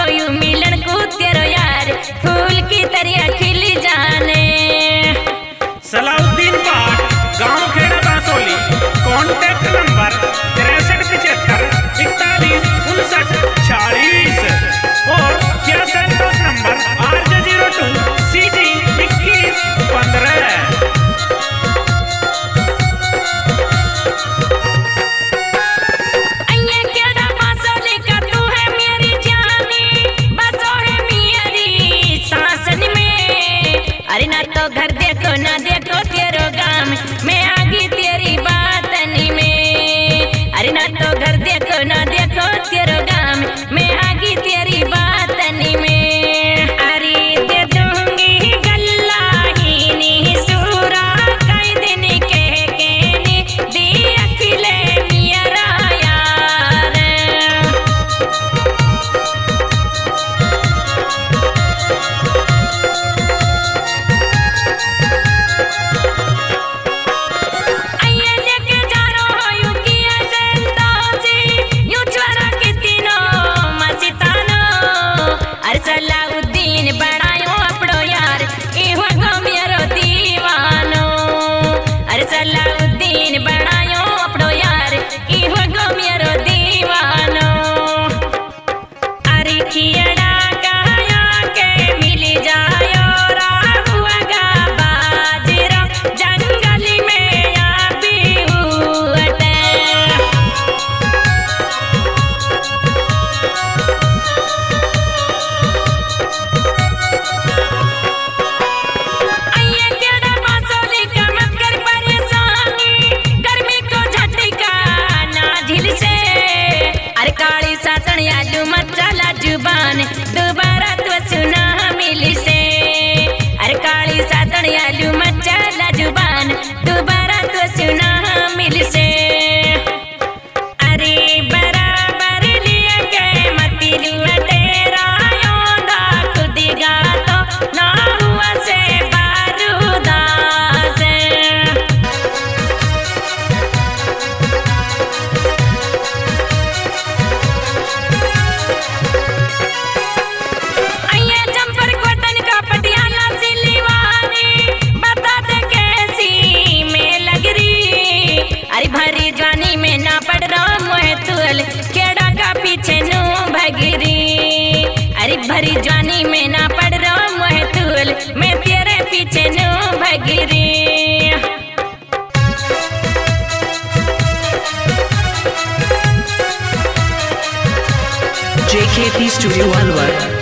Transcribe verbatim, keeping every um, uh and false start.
You मिलन को तेरो यार फूल की तरह खिल जाने। सलाउद्दीन बाट, गांव खेड़ा बांसोली, कॉन्टैक्ट नंबर तिरसठ पिछहत्तर इकतालीस उनसठ चालीस और क्या Santosh number R J zero two सी जी इक्कीस पंद्रह। अरे ना तो घर देखो ना देखो तेरो गाम मैं आगी तेरी बातनी में। अरे ना तो घर देखो ना देखो तेरो गाम मैं आगी तेरी बातनी में। अरे दे दूंगी गल्ला ही नी सूरा कई दिन कह के नी दी अखिले मेरा यार। सलाउद्दीन बनायो अपनो यार इहो मेरो दीवानो। अरे सलाउद्दीन बनायो अपनो यार इहो मेरो दीवानो। अरे खियड़ा गाया के मिल जायो राहुआ गा बाजरा जंगल में आबी हुअते। काली सातन यादू मचला जुबान दोबारा तो सुना मिल से। अरे काली सातन यादू मचला जुबान दोबारा तो सुना मिल से। अरे बराबर लिए के मती लुआ तेरा योदा खुद गा तो ना हुआ से बारूदा से। अरे भरी जवानी में ना पड़ रहा मोह तुल केड़ा का पीछे नू भगरी। अरे भरी जवानी में ना पड़ रहा मोह तुल मैं तेरे पीछे नू भगरी। J K P Studio Alwar।